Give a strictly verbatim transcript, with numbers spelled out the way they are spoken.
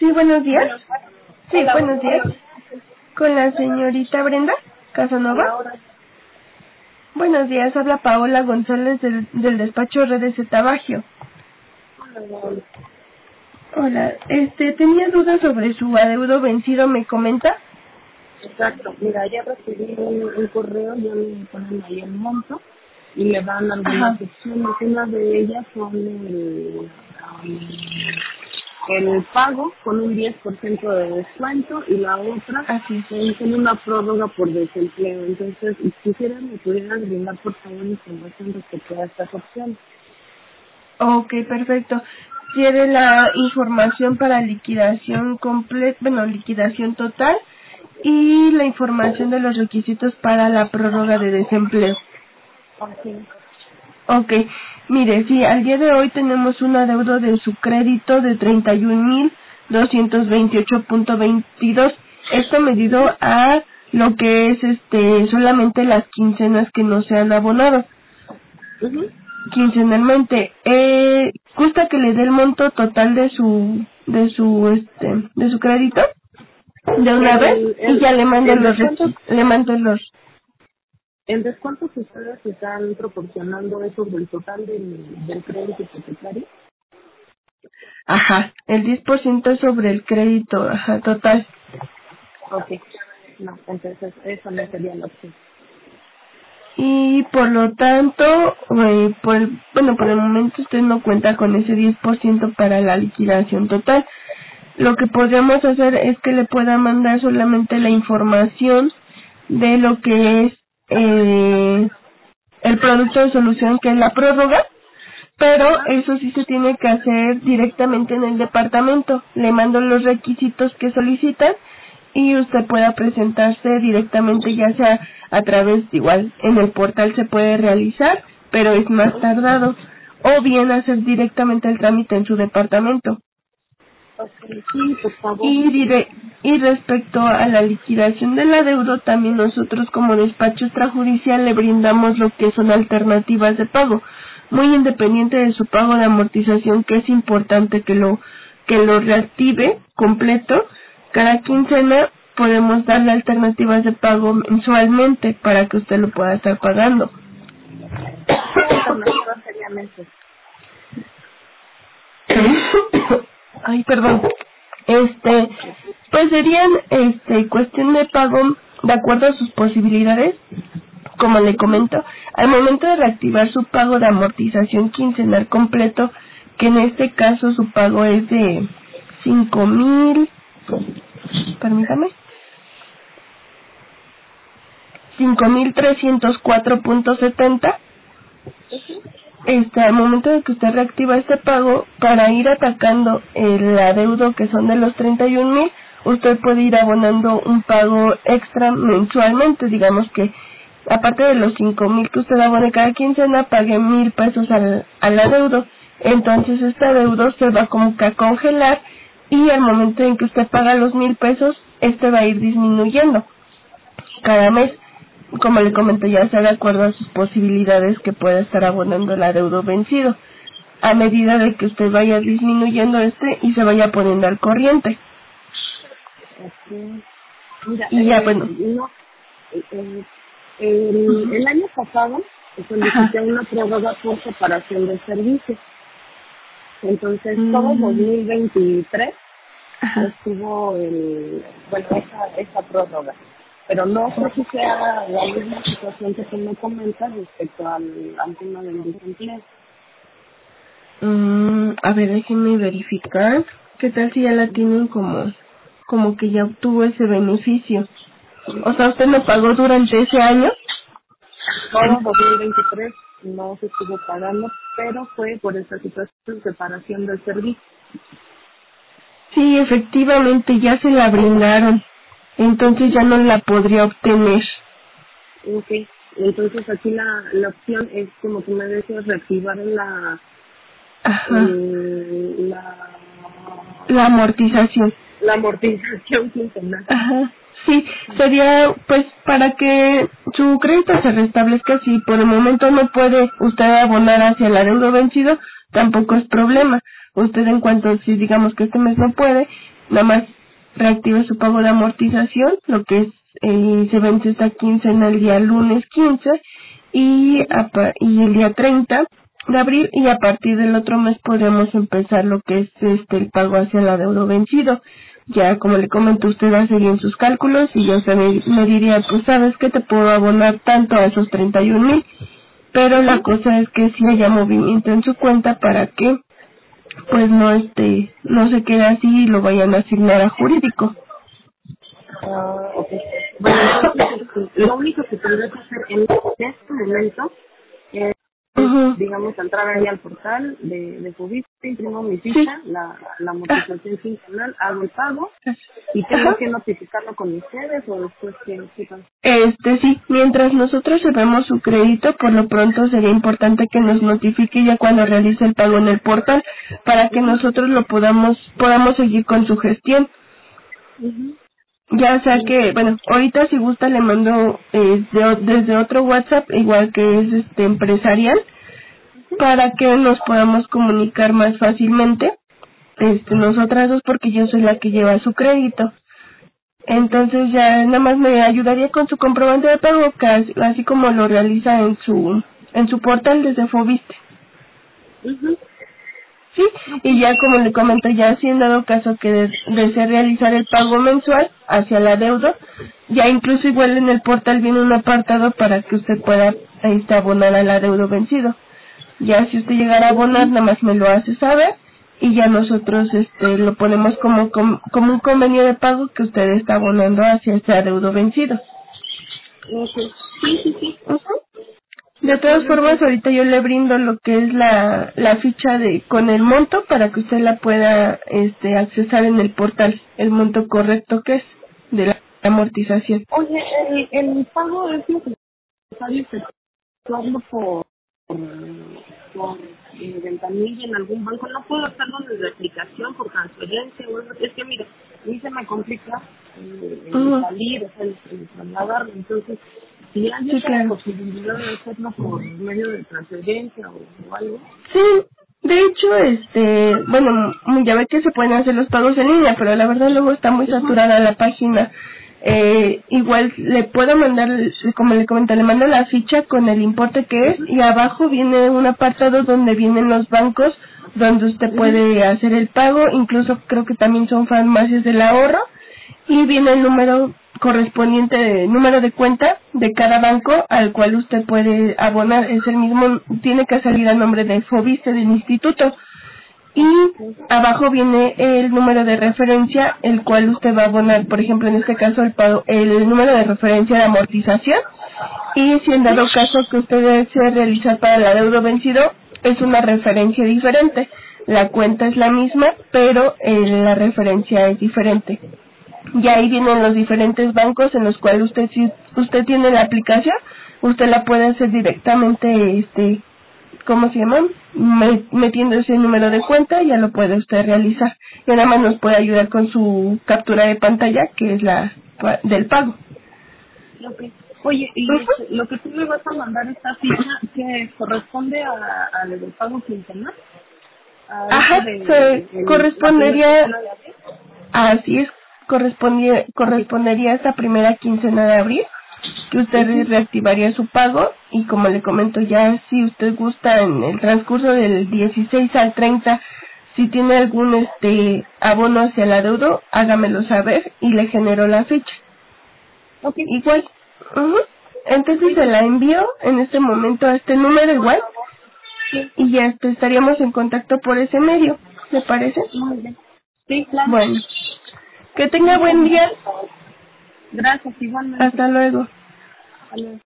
Sí, buenos días. Sí, Hola, buenos días. hola. Con la señorita Brenda Casanova. Ahora, Buenos días, habla Paola González del, del despacho Redes de Tabagio. hola. Hola, este, tenía dudas sobre su adeudo vencido, ¿me comenta? Exacto. Mira, ya recibí un, un correo, ya me ponen ahí el monto y me dan algunas Ajá. opciones. Una de ellas son el, el pago con un diez por ciento de descuento y la otra Así es. es con una prórroga por desempleo. Entonces, quisiera me pudieras brindar por favor información respecto a estas opciones. Ok, perfecto. Quiere la información para liquidación completa, bueno, liquidación total y la información de los requisitos para la prórroga de desempleo. Así. Ok, mire, sí, al día de hoy tenemos un adeudo de su crédito de treinta y un mil doscientos veintiocho punto veintidós. Esto medido a lo que es este solamente las quincenas que no se han abonado Ujú. quincenalmente. Eh, ¿gusta que le dé el monto total de su de su este de su crédito de una vez El, y el, ya le mando el los descuento requi- le mando los ¿El descuento que ustedes están proporcionando es sobre el total del, del crédito hipotecario? ajá, el diez por ciento sobre el crédito, ajá, total. Ok. No, entonces eso no sería la opción. Y por lo tanto, eh, por el- bueno, por el momento usted no cuenta con ese diez por ciento para la liquidación total. Lo que podríamos hacer es que le pueda mandar solamente la información de lo que es eh, el producto de solución, que es la prórroga, pero Ajá. eso sí se tiene que hacer directamente en el departamento. Le mando los requisitos que solicitan y usted pueda presentarse directamente, ya sea a través, igual, en el portal se puede realizar, pero es más tardado, o bien hacer directamente el trámite en su departamento. Ok, sí, por favor. Y, dire- y respecto a la liquidación del adeudo, también nosotros como despacho extrajudicial le brindamos lo que son alternativas de pago, muy independiente de su pago de amortización, que es importante que lo que lo reactive completo. Cada quincena podemos darle alternativas de pago mensualmente para que usted lo pueda estar pagando. ¿Qué alternativa sería mente? Ay, perdón. Este, pues serían, este, cuestión de pago de acuerdo a sus posibilidades, como le comento, al momento de reactivar su pago de amortización quincenal completo, que en este caso su pago es de cinco mil, permítame, cinco mil trescientos cuatro punto setenta. Este, al momento de que usted reactiva este pago, para ir atacando el adeudo que son de los treinta y un mil, usted puede ir abonando un pago extra mensualmente. Digamos que aparte de los cinco mil que usted abone cada quincena, pague mil pesos al, al adeudo. Entonces este adeudo se va como que a congelar y al momento en que usted paga los mil pesos, este va a ir disminuyendo cada mes. Como le comento, ya sea de acuerdo a sus posibilidades que pueda estar abonando el adeudo vencido, a medida de que usted vaya disminuyendo este y se vaya poniendo al corriente. Ok. Mira, Y ya, eh, bueno, no, eh, eh, el, el año pasado ajá, solicité una prórroga por separación de servicios. Entonces, todo mm, dos mil veintitrés ajá, estuvo el, bueno, esa, esa prórroga. Pero no sé si sea la misma situación que tú me comentas respecto al, al tema del desempleo. mm, a ver, déjenme verificar, ¿qué tal si ya la tienen como, como que ya obtuvo ese beneficio? O sea, ¿usted lo pagó durante ese año? Todo dos mil veintitrés no se estuvo pagando, pero fue por esa situación de separación del servicio. Sí, efectivamente, ya se la brindaron, entonces ya no la podría obtener. Ok, entonces aquí la, la opción es, como tú me decías, reactivar la, Ajá, el, la, la amortización. la amortización quincenal. Ajá, sí, sería pues para que su crédito se restablezca. Si por el momento no puede usted abonar hacia el adeudo vencido, tampoco es problema. Usted en cuanto, si digamos que este mes no puede, nada más reactive su pago de amortización, lo que es, eh, se vence esta quincena el día lunes quince y, a, y el día treinta de abril, y a partir del otro mes podemos empezar lo que es este el pago hacia el adeudo vencido. Ya como le comento, usted hace bien sus cálculos y yo se me, me diría, pues sabes que te puedo abonar tanto a esos treinta y un mil, pero la cosa es que si haya movimiento en su cuenta para que pues no este no se quede así y lo vayan a asignar a jurídico. Ah, ok. Bueno, entonces, este, lo único que tendré que hacer en este momento es, Uh-huh. digamos, entrar ahí al portal de, de Fobiste, imprimo mi ficha, sí. la, la amortización quincenal, hago el pago y tengo Ajá. que notificarlo con ustedes o después que notifican. Este sí, mientras nosotros llevemos su crédito, por lo pronto sería importante que nos notifique ya cuando realice el pago en el portal para que nosotros lo podamos podamos seguir con su gestión. Uh-huh. Ya sea que, bueno, ahorita si gusta le mando eh, de, desde otro WhatsApp, igual que es este empresarial, para que nos podamos comunicar más fácilmente, este nosotras dos, porque yo soy la que lleva su crédito. Entonces ya nada más me ayudaría con su comprobante de pago, casi, así como lo realiza en su en su portal desde Fobiste. Uh-huh. Sí, y ya como le comento, ya si en dado caso que de- desee realizar el pago mensual hacia la deuda, ya incluso igual en el portal viene un apartado para que usted pueda este, abonar al adeudo vencido. Ya si usted llegara a abonar, nada más me lo hace saber y ya nosotros este lo ponemos como como, como un convenio de pago que usted está abonando hacia ese adeudo vencido. Okay. Sí, sí, sí. Uh-huh. De todas formas, ahorita yo le brindo lo que es la la ficha de con el monto para que usted la pueda este accesar en el portal, el monto correcto que es de la amortización. Oye, el, el pago es necesario efectuarlo por, por, por eh, ventanilla en algún banco. No puedo hacerlo desde aplicación por transferencia o algo así. Es que mira, a mí se me complica eh, el Uh-huh. salir, o sea, el, el trasladarlo. Entonces, si hay Sí, esa claro. posibilidad de hacerlo por medio de transferencia o, o algo. Sí, de hecho, este, bueno, m- ya ve que se pueden hacer los pagos en línea, pero la verdad luego está muy saturada la página. Eh, igual le puedo mandar, como le comenté, le mando la ficha con el importe que es y abajo viene un apartado donde vienen los bancos donde usted puede hacer el pago, incluso creo que también son farmacias del ahorro y viene el número correspondiente, de, número de cuenta de cada banco al cual usted puede abonar. Es el mismo, tiene que salir a nombre de Fobiste del instituto y abajo viene el número de referencia el cual usted va a abonar, por ejemplo en este caso el pago, el número de referencia de amortización, y si en dado caso que usted desee realizar para el adeudo vencido es una referencia diferente. La cuenta es la misma pero eh, la referencia es diferente. Y ahí vienen los diferentes bancos en los cuales usted, si usted tiene la aplicación, usted la puede hacer directamente, este, ¿cómo se llama? Me- metiendo ese número de cuenta, ya lo puede usted realizar. Y nada más nos puede ayudar con su captura de pantalla, que es la pa- del pago. Okay. Oye, y Uh-huh. este, lo que tú me vas a mandar esta ficha que corresponde a, a lo del pago quincenal. A Ajá, eso de, se el, correspondería, la primera quincena de abril. así es, correspondería, correspondería a esta primera quincena de abril, que usted Uh-huh. reactivaría su pago y como le comento ya, si usted gusta en el transcurso del dieciséis al treinta, si tiene algún este abono hacia el adeudo, hágamelo saber y le genero la ficha. Okay. Igual, ujú. Entonces se la envío en este momento a este número igual Sí, y ya este, estaríamos en contacto por ese medio, ¿le parece? muy bien. Sí, claro. Bueno, que tenga buen día, Gracias, igualmente. hasta luego. Adiós.